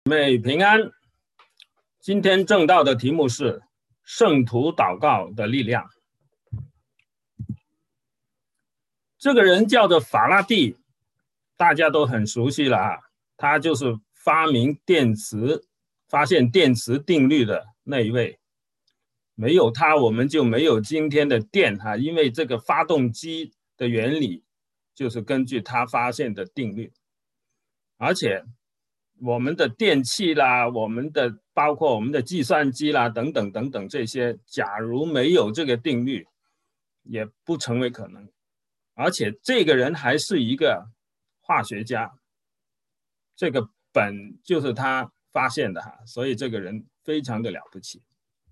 姊妹平安。今天正道的题目是圣徒祷告的力量。这个人叫做法拉第，大家都很熟悉了啊，他就是发现电磁定律的那一位。没有他，我们就没有今天的电啊，因为这个发动机的原理就是根据他发现的定律，而且我们的电器啦，包括我们的计算机啦，等等等等这些，假如没有这个定律，也不成为可能。而且这个人还是一个化学家，这个本就是他发现的哈，所以这个人非常的了不起。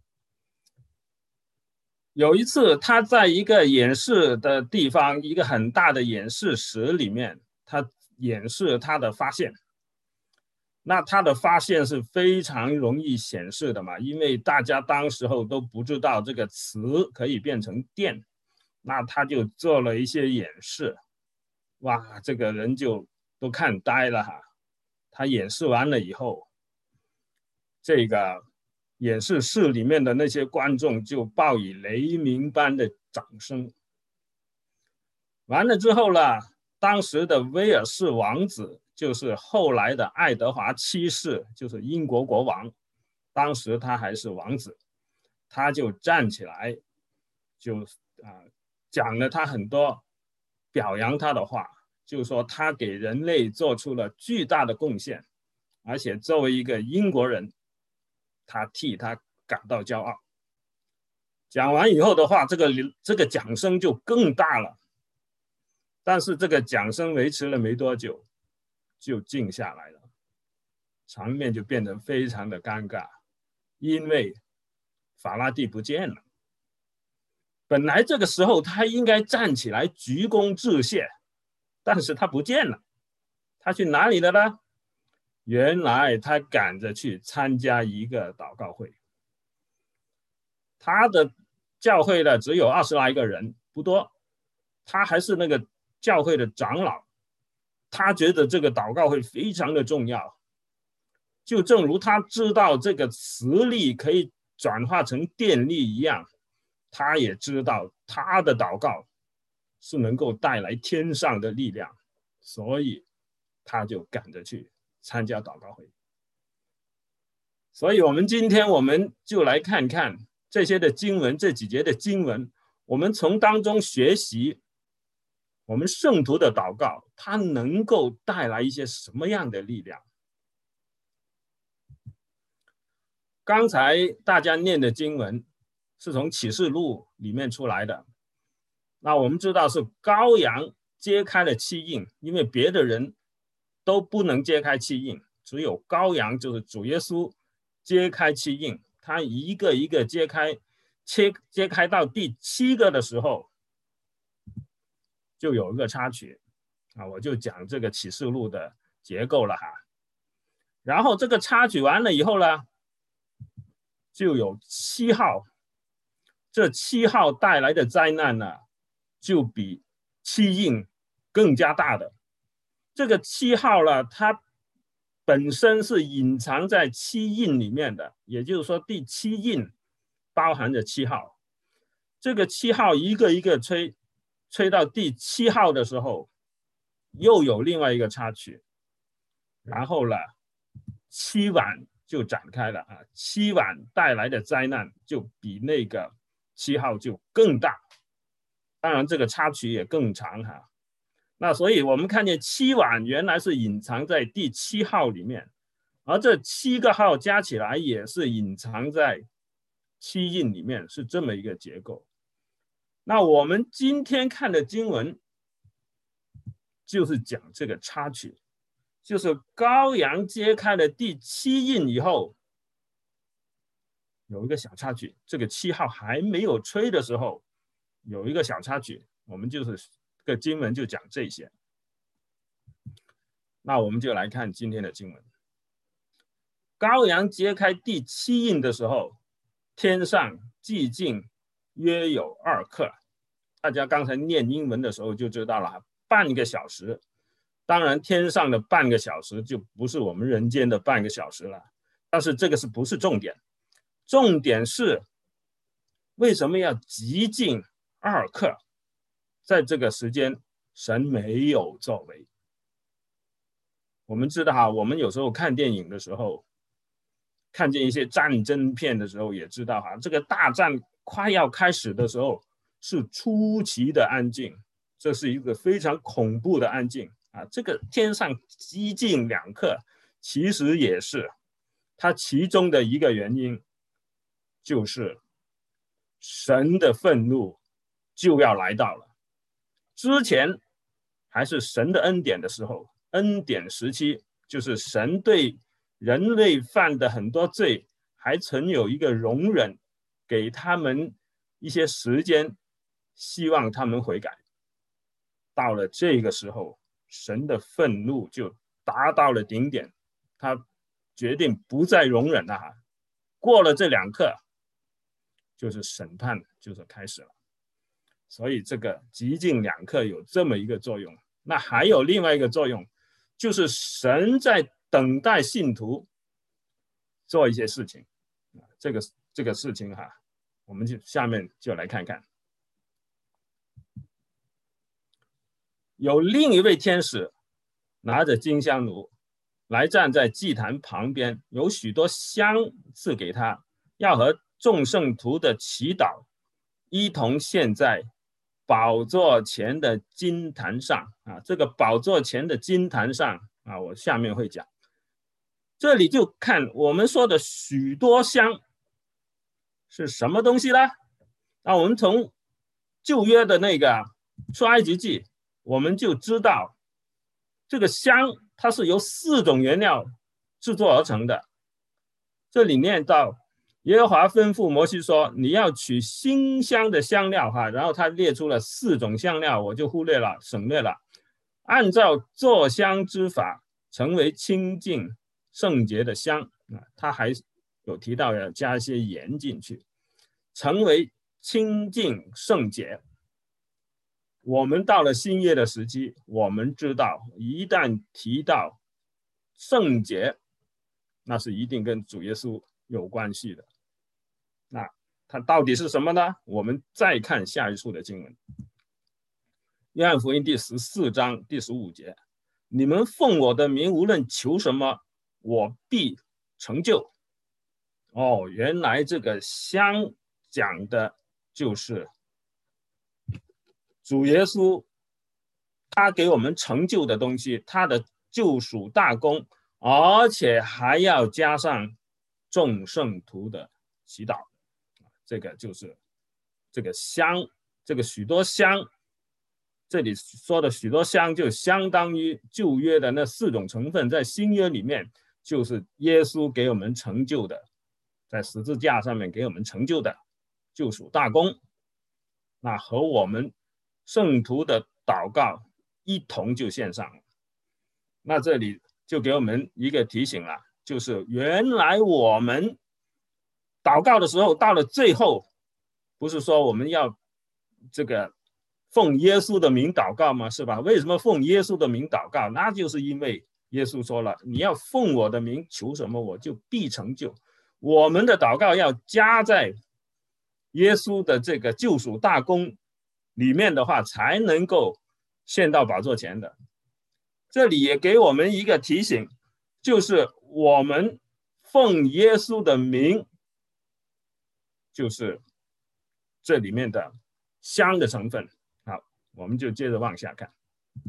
有一次他在一个演示的地方，一个很大的演示室里面，他演示他的发现。那他的发现是非常容易显示的嘛，因为大家当时候都不知道这个磁可以变成电，那他就做了一些演示，哇，这个人就都看呆了哈。他演示完了以后，这个演示室里面的那些观众就报以雷鸣般的掌声。完了之后呢，当时的威尔士王子，就是后来的爱德华七世，就是英国国王，当时他还是王子，他就站起来，就讲了他很多表扬他的话，就说他给人类做出了巨大的贡献，而且作为一个英国人，他替他感到骄傲。讲完以后的话，这个掌声就更大了。但是这个掌声维持了没多久，就静下来了，场面就变得非常的尴尬，因为法拉第不见了。本来这个时候他应该站起来鞠躬致谢，但是他不见了，他去哪里了呢？原来他赶着去参加一个祷告会，他的教会呢只有20来个人，不多，他还是那个教会的长老，他觉得这个祷告会非常的重要，就正如他知道这个磁力可以转化成电力一样，他也知道他的祷告是能够带来天上的力量，所以他就赶着去参加祷告会。所以今天我们就来看看这些的经文，这几节的经文，我们从当中学习我们圣徒的祷告，它能够带来一些什么样的力量。刚才大家念的经文是从启示录里面出来的，那我们知道是羔羊揭开了七印，因为别的人都不能揭开七印，只有羔羊，就是主耶稣揭开七印，他一个一个揭开到第7个的时候，就有一个插曲啊，我就讲这个启示录的结构了哈。然后这个插曲完了以后呢，就有7号，这7号带来的灾难呢，就比七印更加大的。这个7号呢，它本身是隐藏在七印里面的，也就是说第7印包含着7号。这个7号一个一个吹到第7号的时候，又有另外一个插曲，然后呢，7晚就展开了啊，7晚带来的灾难就比那个7号就更大，当然这个插曲也更长哈。那所以我们看见7晚原来是隐藏在第7号里面，而这7个号加起来也是隐藏在七印里面，是这么一个结构。那我们今天看的经文就是讲这个插曲，就是羔羊揭开了第7印以后，有一个小插曲，这个7号还没有吹的时候，有一个小插曲，我们就是这个经文就讲这些。那我们就来看今天的经文。羔羊揭开第7印的时候，天上寂静约有2刻。大家刚才念英文的时候就知道了，半个小时当然天上的半个小时就不是我们人间的半个小时了，但是这个不是重点，重点是为什么要极尽2刻？在这个时间，神没有作为。我们知道哈，我们有时候看电影的时候，看见一些战争片的时候，也知道哈，这个大战快要开始的时候是出奇的安静，这是一个非常恐怖的安静啊。这个天上极尽2刻，其实也是它其中的一个原因，就是神的愤怒就要来到了。之前还是神的恩典的时候，恩典时期，就是神对人类犯的很多罪还曾有一个容忍，给他们一些时间，希望他们悔改。到了这个时候，神的愤怒就达到了顶点，他决定不再容忍了。过了这2刻，就是审判就是开始了。所以这个极尽2刻有这么一个作用。那还有另外一个作用，就是神在等待信徒做一些事情。这个事情哈，我们就下面就来看看。有另一位天使拿着金香炉来站在祭坛旁边，有许多香赐给他，要和众圣徒的祈祷一同献在宝座前的金坛上啊。这个宝座前的金坛上啊，我下面会讲。这里就看我们说的许多香是什么东西呢？那我们从旧约的那个出埃及记，我们就知道这个香它是由4种原料制作而成的。这里念到耶和华吩咐摩西说，你要取馨香的香料哈，然后他列出了4种香料，我就忽略了，省略了。按照做香之法，成为清净圣洁的香啊，他还有提到要加一些盐进去，成为清净圣洁。我们到了新约的时期，我们知道一旦提到圣洁，那是一定跟主耶稣有关系的。那它到底是什么呢？我们再看下一处的经文，约翰福音第14章第15节，你们奉我的名无论求什么，我必成就。哦，原来这个香讲的就是主耶稣他给我们成就的东西，他的救赎大功，而且还要加上众圣徒的祈祷。这个就是这个香，这个许多香，这里说的许多香就相当于旧约的那4种成分，在新约里面就是耶稣给我们成就的，在十字架上面给我们成就的救赎大功，那和我们圣徒的祷告一同就献上了。那这里就给我们一个提醒了，就是原来我们祷告的时候，到了最后，不是说我们要这个奉耶稣的名祷告吗？是吧？为什么奉耶稣的名祷告？那就是因为耶稣说了，你要奉我的名求什么，我就必成就。我们的祷告要加在耶稣的这个救赎大功里面的话，才能够献到宝座前的。这里也给我们一个提醒，就是我们奉耶稣的名，就是这里面的香的成分。好，我们就接着往下看。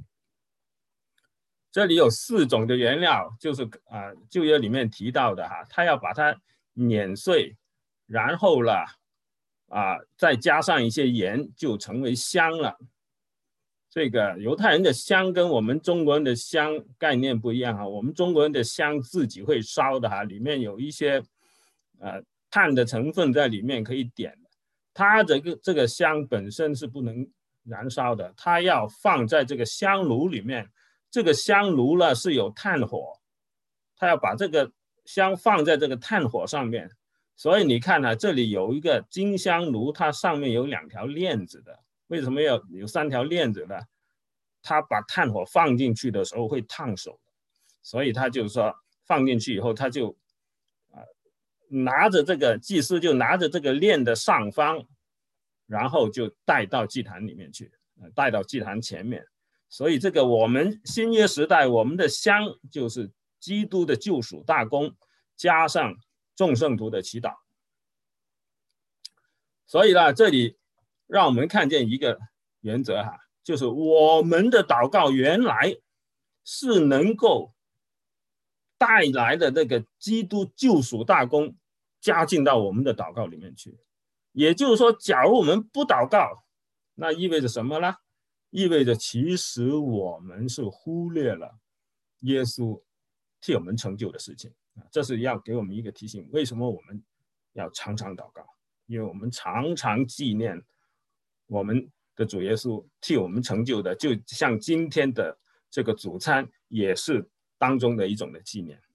这里有4种的原料，就是旧约里面提到的哈，他要把它碾碎，然后了再加上一些盐，就成为香了。这个犹太人的香跟我们中国人的香概念不一样哈，我们中国人的香自己会烧的哈，里面有一些炭的成分在里面可以点的。它这个香本身是不能燃烧的，它要放在这个香炉里面。这个香炉呢是有炭火，它要把这个香放在这个炭火上面。所以你看这里有一个金香炉，它上面有2条链子的。为什么有3条链子呢？ 他把炭火放进去的时候会烫手，所以他就说放进去以后，他就拿着这个祭司就拿着这个链的上方，然后就带到祭坛里面去，带到祭坛前面。所以这个我们新约时代，我们的香就是基督的救赎大功，加上众圣徒的祈祷。所以呢，这里让我们看见一个原则哈，就是我们的祷告原来是能够带来的这个基督救赎大功加进到我们的祷告里面去。也就是说，假如我们不祷告，那意味着什么呢？意味着其实我们是忽略了耶稣替我们成就的事情。这是要给我们一个提醒，为什么我们要常常祷告？因为我们常常纪念我们的主耶稣替我们成就的，就像今天的这个主餐也是当中的一种的纪念。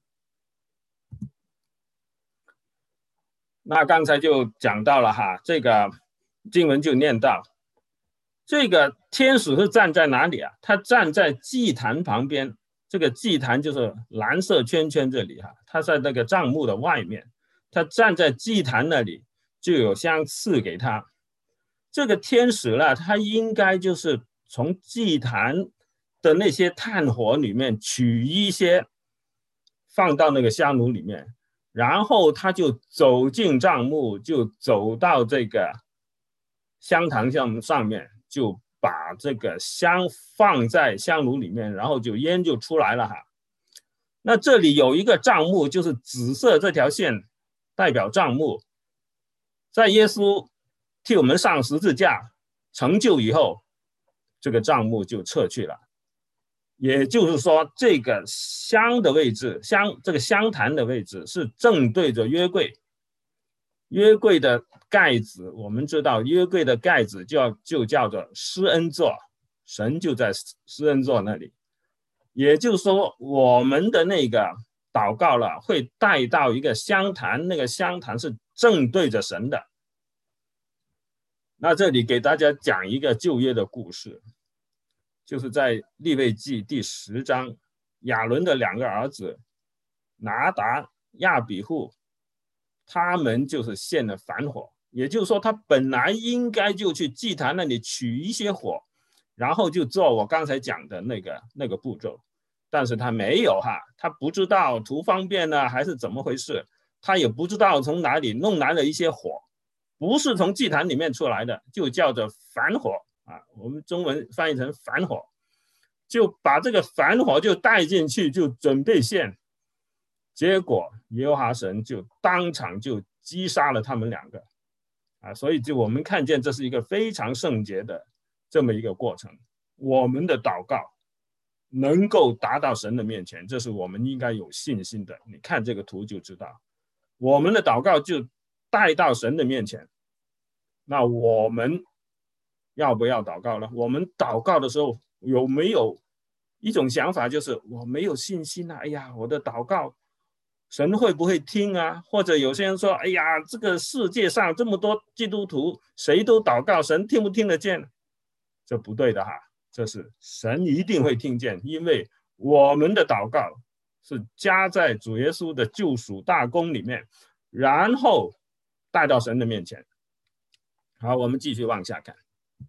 那刚才就讲到了哈，这个经文就念到，这个天使是站在哪里啊？他站在祭坛旁边，这个祭坛就是蓝色圈圈这里哈，他在那个帐幕的外面，他站在祭坛那里，就有香赐给他。这个天使呢，他应该就是从祭坛的那些炭火里面取一些，放到那个香炉里面，然后他就走进帐幕，就走到这个香坛上面，就把这个香放在香炉里面，然后就烟就出来了哈。那这里有一个帐幕，就是紫色这条线代表帐幕，在耶稣替我们上十字架成就以后，这个帐幕就撤去了。也就是说，这个香的位置，这个香坛的位置是正对着约柜。约柜的盖子，我们知道约柜的盖子就叫做施恩座，神就在施恩座那里。也就是说，我们的那个祷告了，会带到一个香坛，那个香坛是正对着神的。那这里给大家讲一个旧约的故事，就是在利未记第10章，亚伦的2个儿子拿达、亚比户，他们就是献了反火。也就是说，他本来应该就去祭坛那里取一些火，然后就做我刚才讲的那个步骤，但是他没有哈，他不知道图方便呢还是怎么回事，他也不知道从哪里弄来了一些火，不是从祭坛里面出来的，就叫做反火啊，我们中文翻译成反火，就把这个反火就带进去，就准备献，结果耶和华神就当场就击杀了他们2个啊，所以就我们看见这是一个非常圣洁的这么一个过程。我们的祷告能够达到神的面前，这是我们应该有信心的。你看这个图就知道，我们的祷告就带到神的面前。那我们要不要祷告呢？我们祷告的时候有没有一种想法，就是我没有信心啊？哎呀，我的祷告神会不会听啊？或者有些人说，哎呀，这个世界上这么多基督徒，谁都祷告，神听不听得见？这不对的哈，这是神一定会听见，因为我们的祷告是加在主耶稣的救赎大功里面，然后带到神的面前。好，我们继续往下看。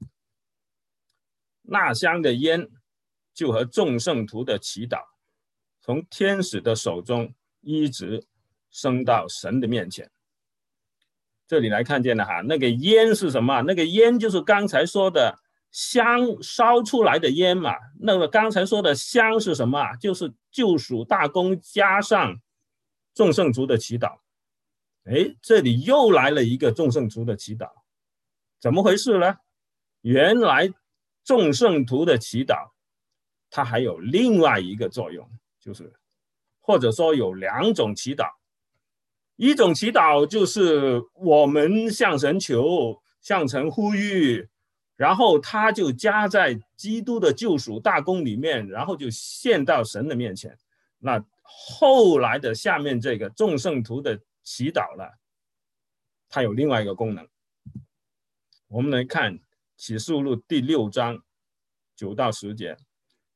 那香的烟就和众圣徒的祈祷，从天使的手中一直升到神的面前。这里来看见了哈，那个烟是什么？那个烟就是刚才说的香烧出来的烟嘛。那么刚才说的香是什么？就是救赎大功加上众圣徒的祈祷。哎，这里又来了一个众圣徒的祈祷，怎么回事呢？原来众圣徒的祈祷它还有另外一个作用，就是或者说有2种祈祷。一种祈祷就是我们向神求，向神呼吁，然后他就加在基督的救赎大功里面，然后就献到神的面前。那后来的下面这个众圣徒的祈祷呢，它有另外一个功能。我们来看启示录第6章9到10节，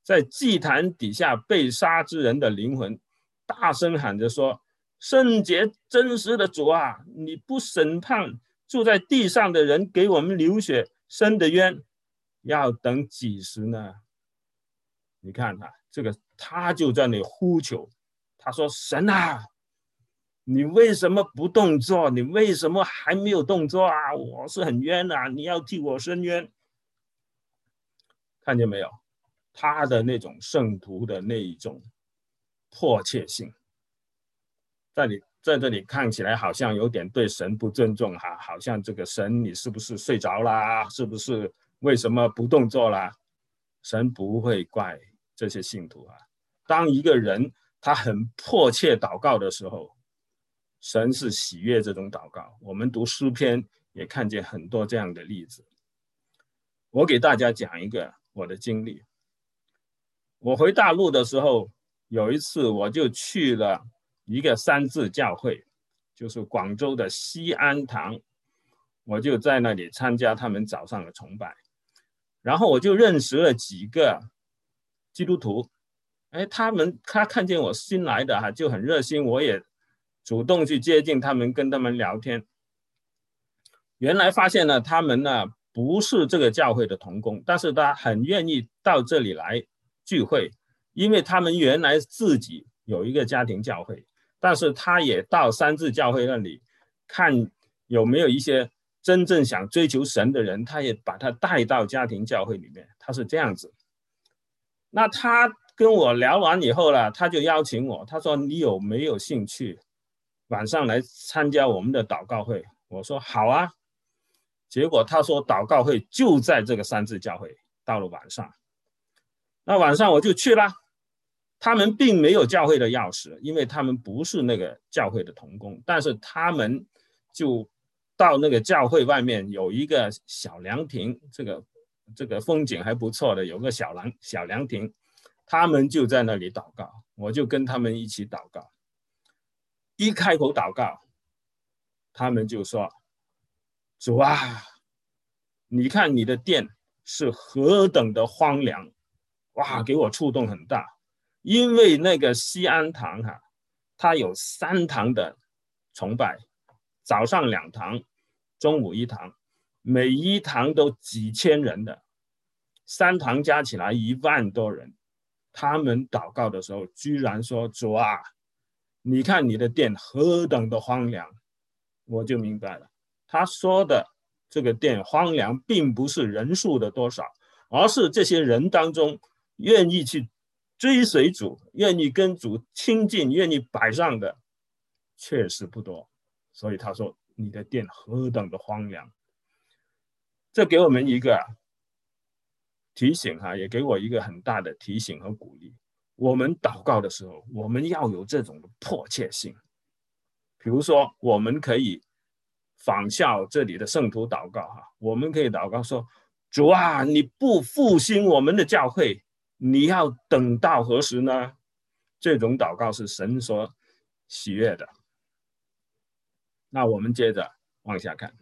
在祭坛底下被杀之人的灵魂，大声喊着说：圣洁真实的主啊，你不审判住在地上的人，给我们流血伸的冤，要等几时呢？你看他就在那里呼求，他说：神啊，你为什么不动作？你为什么还没有动作啊？我是很冤啊，你要替我伸冤。看见没有？他的那种圣徒的那一种迫切性，在这里看起来好像有点对神不尊重哈，好像这个神你是不是睡着啦？是不是为什么不动作啦？神不会怪这些信徒啊。当一个人他很迫切祷告的时候，神是喜悦这种祷告。我们读诗篇也看见很多这样的例子。我给大家讲一个我的经历。我回大陆的时候，有一次我就去了一个三字教会，就是广州的西安堂，我就在那里参加他们早上的崇拜，然后我就认识了几个基督徒，他看见我新来的就很热心，我也主动去接近他们，跟他们聊天。原来发现呢，他们呢不是这个教会的同工，但是他很愿意到这里来聚会，因为他们原来自己有一个家庭教会，但是他也到三字教会那里看有没有一些真正想追求神的人，他也把他带到家庭教会里面，他是这样子。那他跟我聊完以后了，他就邀请我，他说你有没有兴趣晚上来参加我们的祷告会？我说好啊。结果他说祷告会就在这个三字教会，到了晚上，那晚上我就去了。他们并没有教会的钥匙，因为他们不是那个教会的同工，但是他们就到那个教会外面有一个小凉亭，这个风景还不错的，有个小凉亭，他们就在那里祷告，我就跟他们一起祷告。一开口祷告，他们就说：主啊，你看你的殿是何等的荒凉，哇，给我触动很大。因为那个西安堂它有3堂的崇拜，早上2堂，中午1堂，每一堂都几千人的，3堂加起来1万多人。他们祷告的时候居然说：主啊，你看你的殿何等的荒凉。我就明白了，他说的这个殿荒凉并不是人数的多少，而是这些人当中愿意去追随主，愿意跟主亲近，愿意摆上的确实不多。所以他说你的殿何等的荒凉。这给我们一个提醒也给我一个很大的提醒和鼓励。我们祷告的时候，我们要有这种的迫切性。比如说我们可以仿效这里的圣徒祷告我们可以祷告说：主啊，你不复兴我们的教会，你要等到何时呢？这种祷告是神所喜悦的。那我们接着往下看，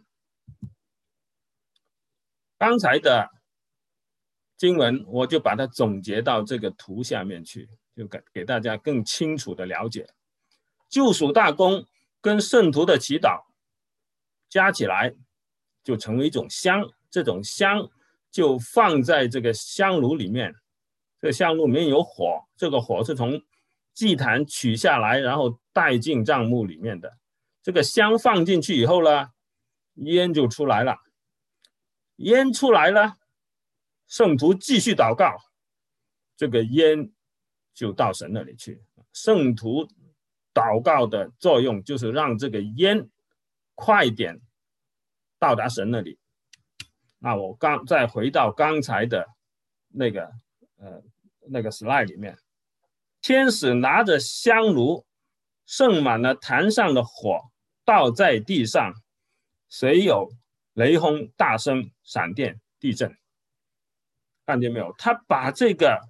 刚才的经文我就把它总结到这个图下面去，就给大家更清楚的了解。救赎大功跟圣徒的祈祷加起来就成为一种香，这种香就放在这个香炉里面，这个香炉里面有火，这个火是从祭坛取下来，然后带进帐幕里面的。这个香放进去以后呢，烟就出来了，烟出来了，圣徒继续祷告，这个烟就到神那里去。圣徒祷告的作用就是让这个烟快点到达神那里。那我再回到刚才的那个 slide 里面，天使拿着香炉盛满了坛上的火，倒在地上，随有雷轰、大声、闪电、地震。看见没有？他把这个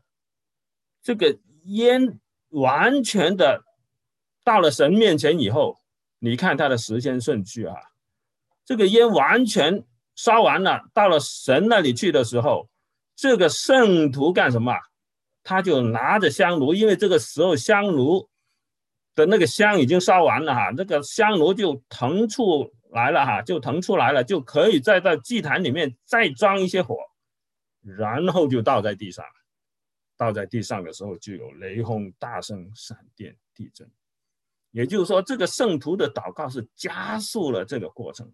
烟完全的到了神面前以后，你看他的时间顺序这个烟完全烧完了，到了神那里去的时候，这个圣徒干什么？ 他就拿着香炉，因为这个时候香炉的那个香已经烧完了哈，这个香炉就腾出来了哈，就可以在祭坛里面再装一些火，然后就倒在地上。倒在地上的时候，就有雷轰、大声、闪电、地震。也就是说，这个圣徒的祷告是加速了这个过程。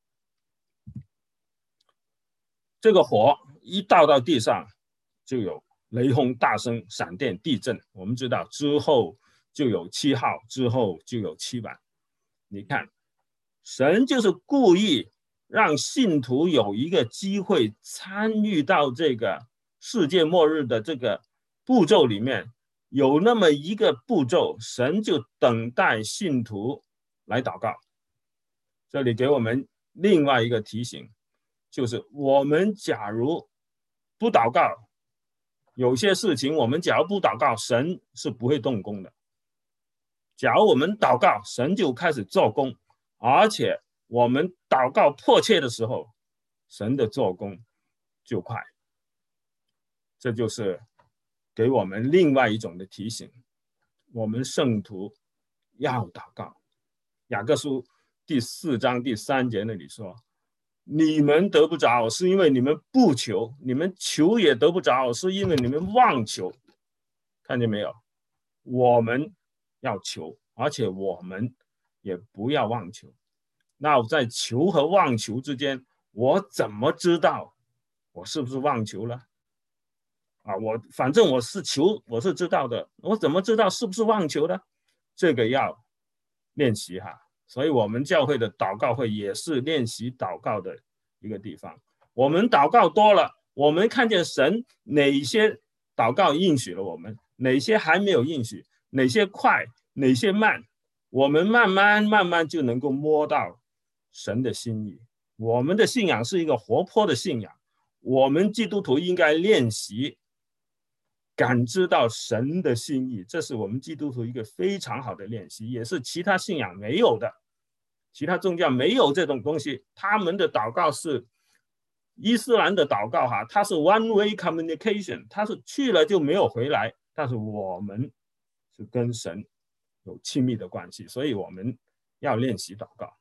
这个火一倒到地上，就有雷轰、大声、闪电、地震。我们知道之后就有7号，之后就有7版。你看，神就是故意让信徒有一个机会参与到这个世界末日的这个步骤里面，有那么一个步骤，神就等待信徒来祷告。这里给我们另外一个提醒，就是我们假如不祷告，有些事情我们假如不祷告，神是不会动工的。假如我们祷告，神就开始做工，而且我们祷告迫切的时候，神的做工就快。这就是给我们另外一种的提醒，我们圣徒要祷告。雅各书第4章第3节那里说，你们得不着是因为你们不求，你们求也得不着是因为你们妄求。看见没有？我们要求，而且我们也不要妄求。那在求和妄求之间，我怎么知道我是不是妄求了？反正我是求，我是知道的，我怎么知道是不是妄求的？这个要练习哈。所以我们教会的祷告会也是练习祷告的一个地方。我们祷告多了，我们看见神哪些祷告应许了我们，哪些还没有应许，哪些快，哪些慢，我们慢慢就能够摸到神的心意。我们的信仰是一个活泼的信仰，我们基督徒应该练习感知到神的心意，这是我们基督徒一个非常好的练习，也是其他信仰没有的。其他宗教没有这种东西，他们的祷告是伊斯兰的祷告哈，它是 one way communication， 它是去了就没有回来。但是我们是跟神有亲密的关系，所以我们要练习祷告。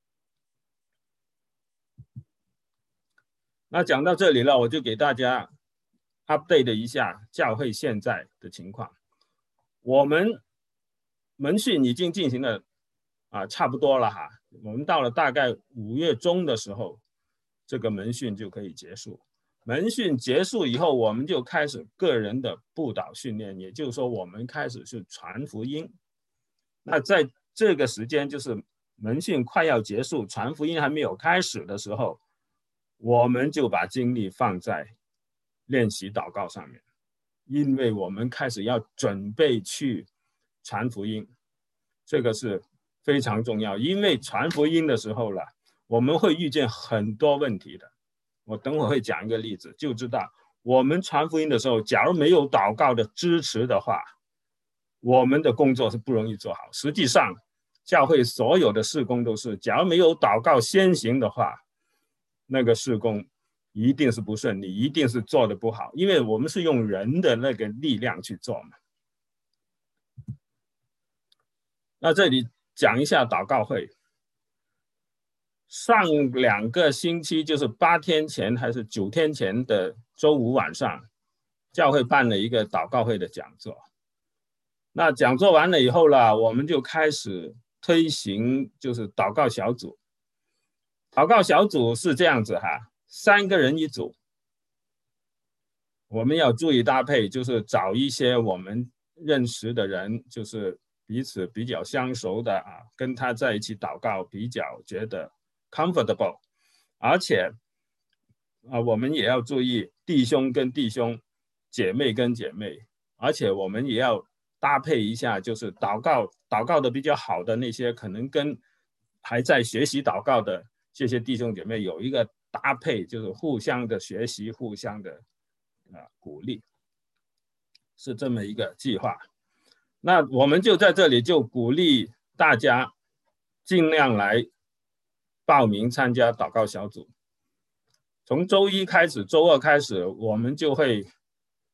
那讲到这里了，我就给大家 update 一下教会现在的情况。我们门训已经进行了差不多了哈，我们到了大概5月中的时候，这个门训就可以结束。门训结束以后，我们就开始个人的布道训练，也就是说我们开始是传福音。那在这个时间，就是门训快要结束，传福音还没有开始的时候，我们就把精力放在练习祷告上面，因为我们开始要准备去传福音，这个是非常重要。因为传福音的时候了，我们会遇见很多问题的。我等会会讲一个例子，就知道我们传福音的时候，假如没有祷告的支持的话，我们的工作是不容易做好。实际上，教会所有的事工都是，假如没有祷告先行的话，那个事工一定是不顺利，一定是做得不好，因为我们是用人的那个力量去做嘛。那这里讲一下祷告会。上2个星期，就是8天前还是9天前的周5晚上，教会办了一个祷告会的讲座。那讲座完了以后了，我们就开始推行就是祷告小组。祷告小组是这样子哈，3个人一组。我们要注意搭配，就是找一些我们认识的人，就是彼此比较相熟的跟他在一起祷告比较觉得 comfortable， 而且我们也要注意弟兄跟弟兄，姐妹跟姐妹，而且我们也要搭配一下，就是祷告的比较好的那些，可能跟还在学习祷告的这些弟兄姐妹有一个搭配，就是互相的学习，互相的鼓励，是这么一个计划。那我们就在这里就鼓励大家尽量来报名参加祷告小组。从周1开始，周2开始，我们就会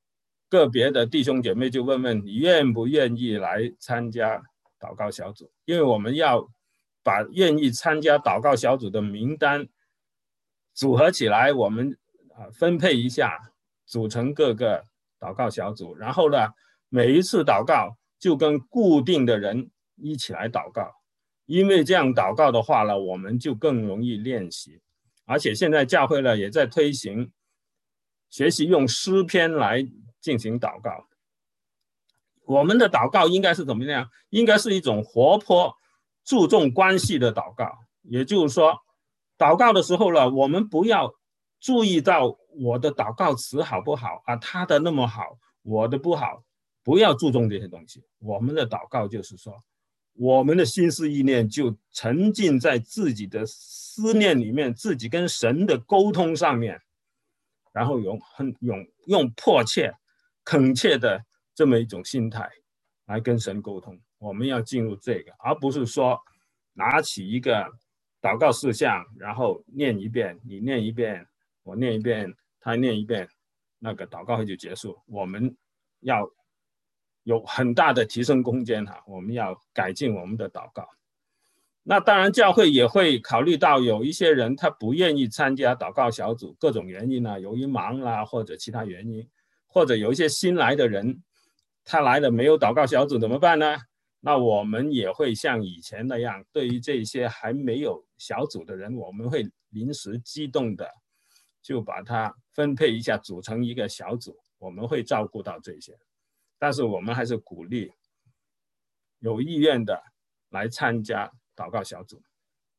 个别的弟兄姐妹就问问你愿不愿意来参加祷告小组，因为我们要把愿意参加祷告小组的名单组合起来，我们分配一下，组成各个祷告小组，然后呢，每一次祷告就跟固定的人一起来祷告，因为这样祷告的话呢，我们就更容易练习。而且现在教会呢也在推行学习用诗篇来进行祷告。我们的祷告应该是怎么样？应该是一种活泼、注重关系的祷告。也就是说，祷告的时候呢，我们不要注意到我的祷告词好不好啊，他的那么好，我的不好，不要注重这些东西。我们的祷告就是说，我们的心思意念就沉浸在自己的思念里面，自己跟神的沟通上面，然后用迫切、恳切的这么一种心态来跟神沟通。我们要进入这个，而不是说拿起一个祷告事项，然后念一遍，你念一遍，我念一遍，他念一遍，那个祷告会就结束。我们要有很大的提升空间哈，我们要改进我们的祷告。那当然教会也会考虑到有一些人他不愿意参加祷告小组，各种原因由于忙啦或者其他原因，或者有一些新来的人他来了没有祷告小组怎么办呢？那我们也会像以前那样，对于这些还没有小组的人，我们会临时机动的就把它分配一下，组成一个小组，我们会照顾到这些。但是我们还是鼓励有意愿的来参加祷告小组。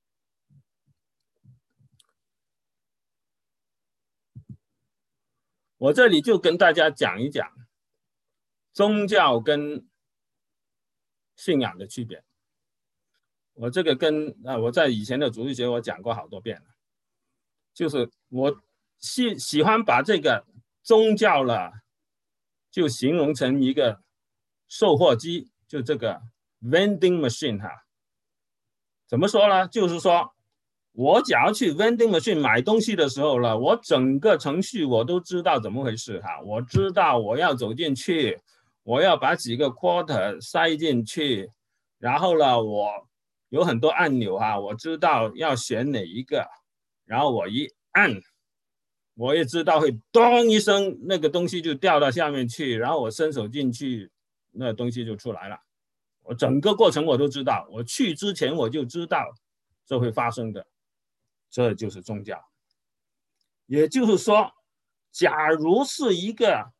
我这里就跟大家讲一讲宗教跟信仰的区别。我这个我在以前的主日学我讲过好多遍了，就是我喜欢把这个宗教了就形容成一个售货机，就这个 vending machine 哈。怎么说呢？就是说我假如去 vending machine 买东西的时候呢，我整个程序我都知道怎么回事哈。我知道我要走进去，我要把几个 quarter 塞进去，然后呢，我有很多按钮哈，我知道要选哪一个，然后我一按，我也知道会咚一声，那个东西就掉到下面去，然后我伸手进去，那东西就出来了。我整个过程我都知道，我去之前我就知道这会发生的，这就是宗教。也就是说，假如是一个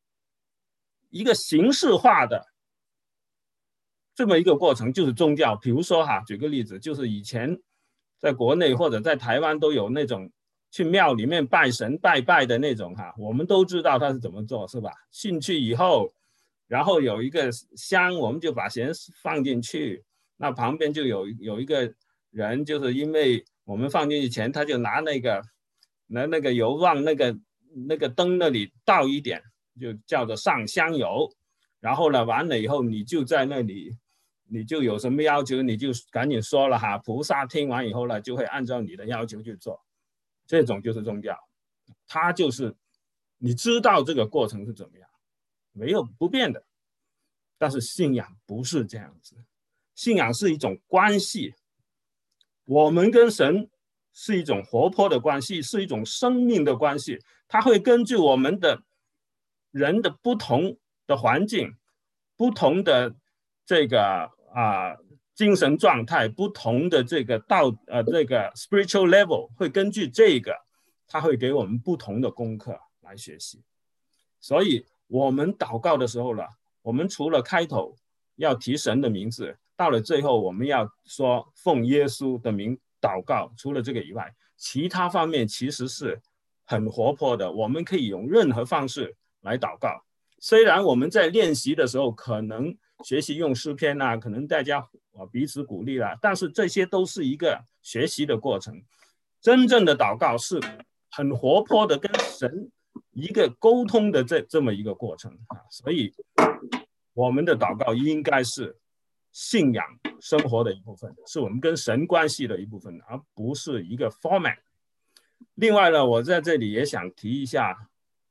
形式化的这么一个过程，就是宗教。比如说哈，举个例子，就是以前在国内或者在台湾都有那种去庙里面拜神拜拜的那种哈，我们都知道他是怎么做，是吧？进去以后，然后有一个香，我们就把钱放进去，那旁边就有一个人，就是因为我们放进去钱，他就拿那个油往那个灯那里倒一点，就叫做上香油。然后呢，完了以后你就在那里，你就有什么要求你就赶紧说了哈，菩萨听完以后呢，就会按照你的要求去做。这种就是宗教，它就是你知道这个过程是怎么样，没有不变的。但是信仰不是这样子，信仰是一种关系，我们跟神是一种活泼的关系，是一种生命的关系，它会根据我们的人的不同的环境，不同的这个精神状态，不同的这个这个 spiritual level， 会根据这个，它会给我们不同的功课来学习。所以我们祷告的时候呢，我们除了开头要提神的名字，到了最后我们要说奉耶稣的名祷告，除了这个以外，其他方面其实是很活泼的，我们可以用任何方式来祷告。虽然我们在练习的时候可能学习用诗篇可能大家彼此鼓励啦，但是这些都是一个学习的过程。真正的祷告是很活泼的，跟神一个沟通的这么一个过程所以我们的祷告应该是信仰生活的一部分，是我们跟神关系的一部分，而不是一个 format。另外呢，我在这里也想提一下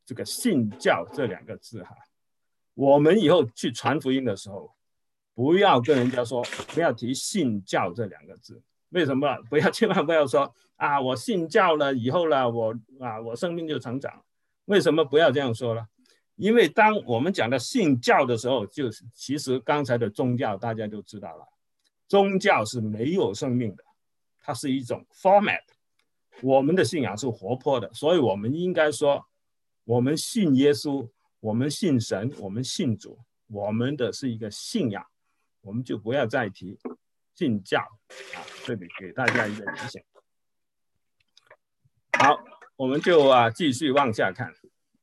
这个信教这2个字哈。我们以后去传福音的时候，不要跟人家说，不要提信教这2个字。为什么？千万不要说啊，我信教了以后呢，我生命就成长。为什么不要这样说呢？因为当我们讲到信教的时候，就是其实刚才的宗教大家就知道了，宗教是没有生命的，它是一种 format。我们的信仰是活泼的，所以我们应该说，我们信耶稣，我们信神，我们信主，我们的是一个信仰，我们就不要再提信教啊。这里给大家一个提醒。好，我们就继续往下看。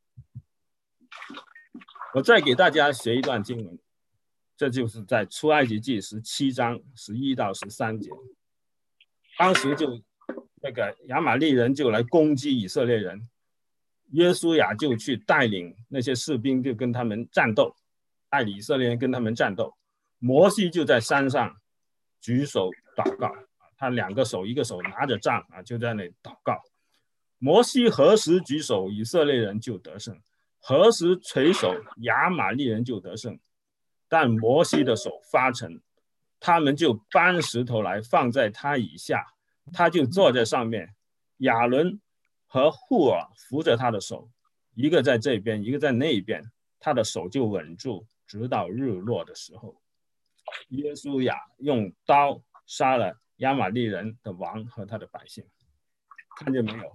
我再给大家学一段经文，这就是在出埃及记17章11到13节。当时就那个亚玛力人就来攻击以色列人，约书亚就去带领那些士兵，就跟他们战斗，带领以色列人跟他们战斗。摩西就在山上举手祷告，他2个手，一个手拿着杖就在那里祷告。摩西何时举手，以色列人就得胜；何时垂手，亚玛力人就得胜。但摩西的手发沉，他们就搬石头来放在他以下，他就坐在上面。亚伦和户尔扶着他的手，一个在这边，一个在那边，他的手就稳住，直到日落的时候。约书亚用刀杀了亚玛力人的王和他的百姓，看见没有？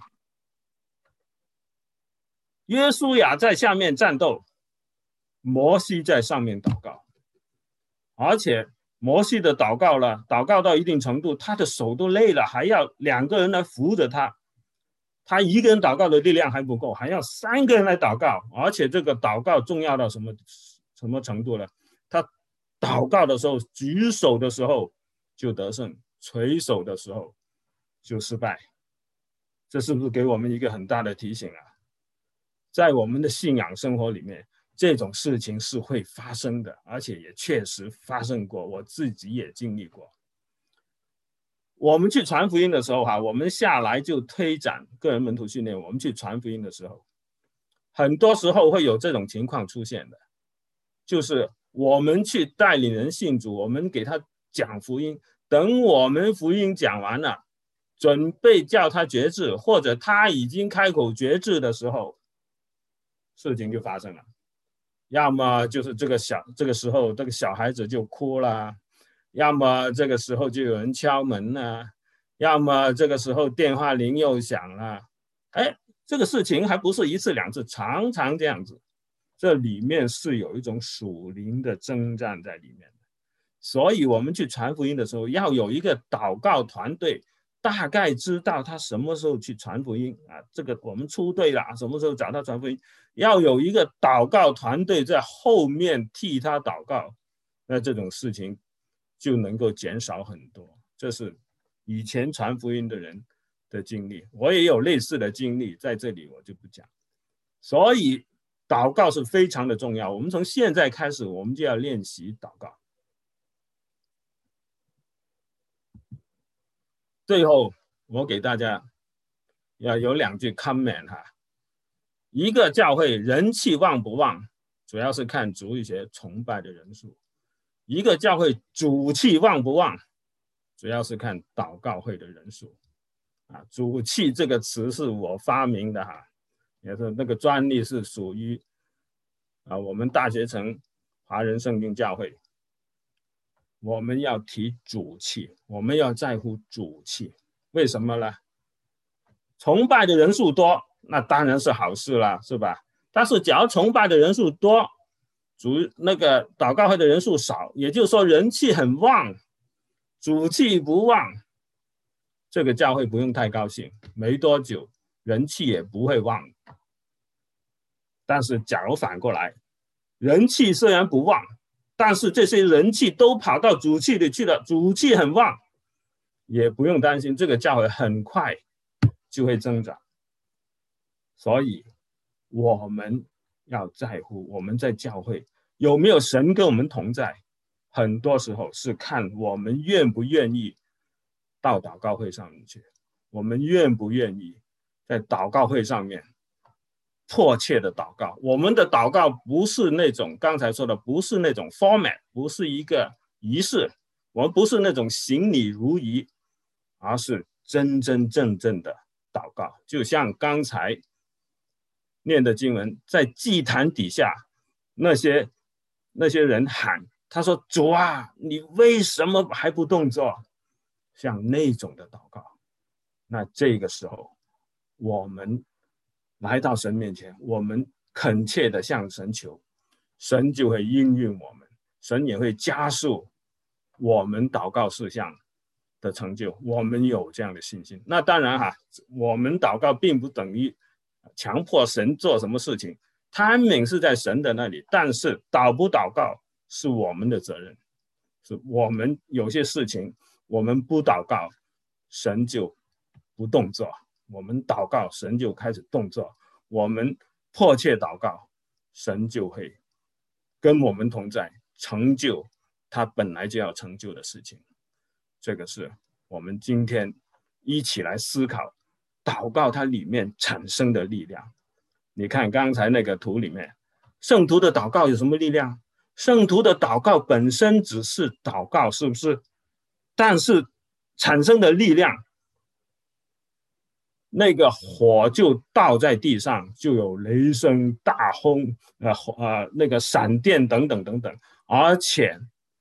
约书亚在下面战斗，摩西在上面祷告，而且摩西的祷告了，祷告到一定程度，他的手都累了，还要2个人来扶着他。他一个人祷告的力量还不够，还要3个人来祷告。而且这个祷告重要到什么程度呢？他祷告的时候，举手的时候就得胜，垂手的时候就失败。这是不是给我们一个很大的提醒啊？在我们的信仰生活里面，这种事情是会发生的，而且也确实发生过，我自己也经历过。我们去传福音的时候我们下来就推展个人门徒训练，我们去传福音的时候，很多时候会有这种情况出现的，就是我们去带领人信主，我们给他讲福音，等我们福音讲完了，准备叫他决志，或者他已经开口决志的时候，事情就发生了。要么就是这个时候这个小孩子就哭了，要么这个时候就有人敲门了，要么这个时候电话铃又响了。这个事情还不是1次2次，常常这样子。这里面是有一种属灵的征战在里面的。所以我们去传福音的时候，要有一个祷告团队，大概知道他什么时候去传福音这个我们出队了，什么时候找他传福音，要有一个祷告团队在后面替他祷告，那这种事情就能够减少很多。这是以前传福音的人的经历，我也有类似的经历，在这里我就不讲。所以祷告是非常的重要，我们从现在开始，我们就要练习祷告。最后我给大家要有2句 comment 一个教会人气旺不旺，主要是看主日学崇拜的人数；一个教会主气旺不旺，主要是看祷告会的人数。主气这个词是我发明的也是那个专利是属于我们大学城华人圣经教会。我们要提主气，我们要在乎主气。为什么呢？崇拜的人数多，那当然是好事啦，是吧？但是假如崇拜的人数多，那个祷告会的人数少，也就是说人气很旺，主气不旺，这个教会不用太高兴，没多久人气也不会旺。但是假如反过来，人气虽然不旺，但是这些人气都跑到主气里去了，主气很旺，也不用担心，这个教会很快就会增长。所以我们要在乎我们在教会有没有神跟我们同在，很多时候是看我们愿不愿意到祷告会上面去，我们愿不愿意在祷告会上面迫切的祷告。我们的祷告不是那种刚才说的，不是那种 format， 不是一个仪式，我们不是那种行礼如仪，而是真真正正的祷告。就像刚才念的经文，在祭坛底下那些人喊，他说：“主啊，你为什么还不动作？”像那种的祷告，那这个时候我们来到神面前，我们恳切的向神求，神就会应允我们，神也会加速我们祷告事项的成就。我们有这样的信心。那当然我们祷告并不等于强迫神做什么事情， timing 是在神的那里，但是祷不祷告是我们的责任。是我们有些事情我们不祷告，神就不动作；我们祷告，神就开始动作；我们迫切祷告，神就会跟我们同在，成就他本来就要成就的事情。这个是我们今天一起来思考祷告它里面产生的力量。你看刚才那个图里面，圣徒的祷告有什么力量？圣徒的祷告本身只是祷告，是不是？但是产生的力量，那个火就倒在地上，就有雷声大轰，那个闪电等等等等，而且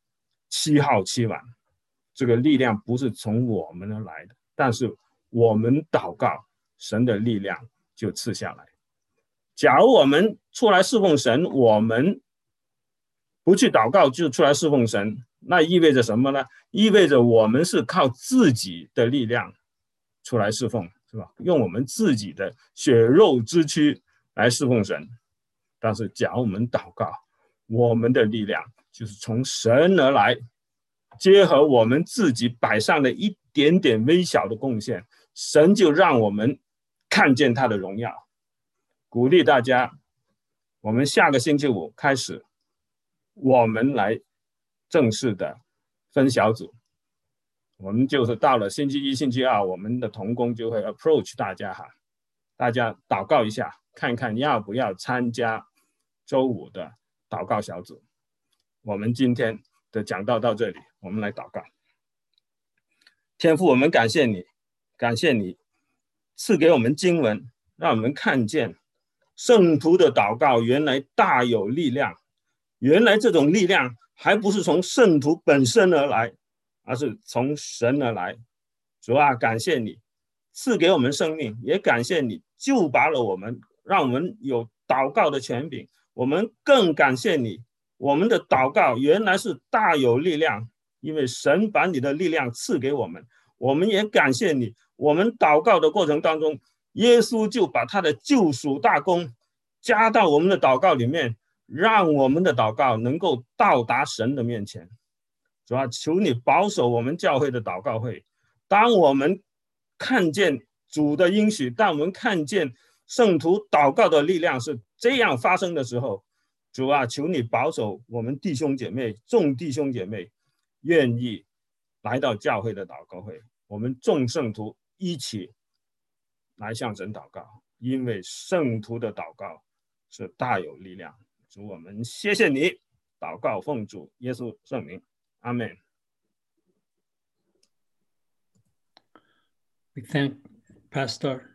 7号7晚，这个力量不是从我们而来的，但是我们祷告，神的力量就赐下来。假如我们出来侍奉神，我们不去祷告就出来侍奉神，那意味着什么呢？意味着我们是靠自己的力量出来侍奉，是吧？用我们自己的血肉之躯来侍奉神。但是假如我们祷告，我们的力量就是从神而来，结合我们自己摆上的一点点微小的贡献，神就让我们看见他的荣耀。鼓励大家，我们下个星期五开始，我们来正式的分小组。我们就是到了星期一、星期二，我们的同工就会 approach 大家大家祷告一下，看看要不要参加周五的祷告小组。我们今天的讲道到这里，我们来祷告。天父，我们感谢你，感谢你赐给我们经文，让我们看见圣徒的祷告原来大有力量，原来这种力量还不是从圣徒本身而来，而是从神而来。主啊，感谢你赐给我们生命，也感谢你救拔了我们，让我们有祷告的权柄。我们更感谢你，我们的祷告原来是大有力量，因为神把你的力量赐给我们。我们也感谢你，我们祷告的过程当中，耶稣就把他的救赎大功加到我们的祷告里面，让我们的祷告能够到达神的面前。主啊，求你保守我们教会的祷告会，当我们看见主的应许，当我们看见圣徒祷告的力量是这样发生的时候，主啊，求你保守我们弟兄姐妹，众弟兄姐妹愿意来到教会的祷告会，我们众圣徒一起来向神祷告，因为圣徒的祷告是大有力量。主，我们谢谢你，祷告奉主耶稣圣名，阿们。 We thank Pastor